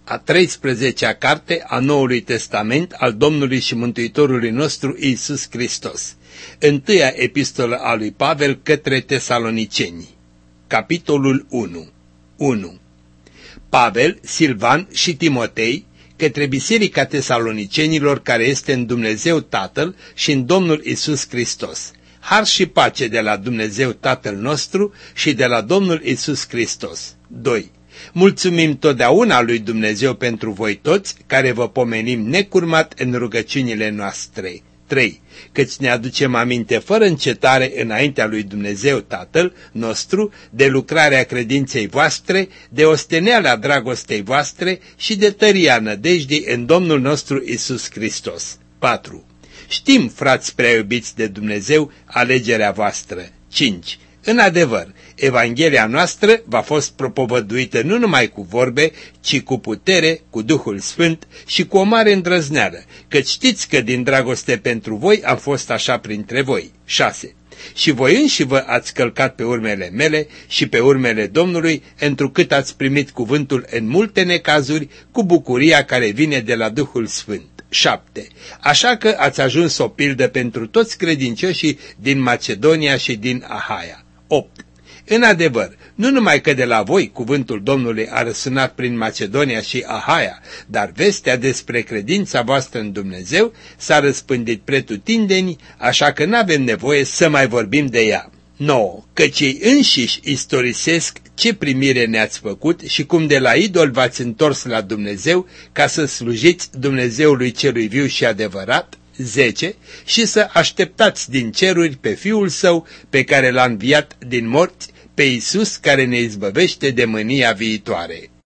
a 13-a carte a Noului Testament al Domnului și Mântuitorului nostru Iisus Hristos. Întâia epistolă a lui Pavel către Tesaloniceni. Capitolul 1. Pavel, Silvan și Timotei, către Biserica Tesalonicenilor care este în Dumnezeu Tatăl și în Domnul Iisus Hristos. Har și pace de la Dumnezeu Tatăl nostru și de la Domnul Iisus Hristos. 2. Mulțumim totdeauna lui Dumnezeu pentru voi toți, care vă pomenim necurmat în rugăciunile noastre. 3. Căci ne aducem aminte fără încetare înaintea lui Dumnezeu Tatăl nostru de lucrarea credinței voastre, de osteneala dragostei voastre și de tăria nădejdii în Domnul nostru Iisus Hristos. 4. Știm, frați prea iubiți de Dumnezeu, alegerea voastră. 5. În adevăr, Evanghelia noastră v-a fost propovăduită nu numai cu vorbe, ci cu putere, cu Duhul Sfânt și cu o mare îndrăzneală, căci știți că din dragoste pentru voi am fost așa printre voi. 6. Și voi înși vă ați călcat pe urmele mele și pe urmele Domnului, întrucât ați primit cuvântul în multe necazuri, cu bucuria care vine de la Duhul Sfânt. 7. Așa că ați ajuns o pildă pentru toți credincioșii din Macedonia și din Ahaia. 8. În adevăr, nu numai că de la voi cuvântul Domnului a răsunat prin Macedonia și Ahaia, dar vestea despre credința voastră în Dumnezeu s-a răspândit pretutindeni, așa că n-avem nevoie să mai vorbim de ea. 9. Căci ei înșiși istorisesc ce primire ne-ați făcut și cum de la idol v-ați întors la Dumnezeu ca să slujiți Dumnezeului celui viu și adevărat. 10. Și să așteptați din ceruri pe Fiul Său pe care l-a înviat din morți, pe Iisus care ne izbăvește de mânia viitoare.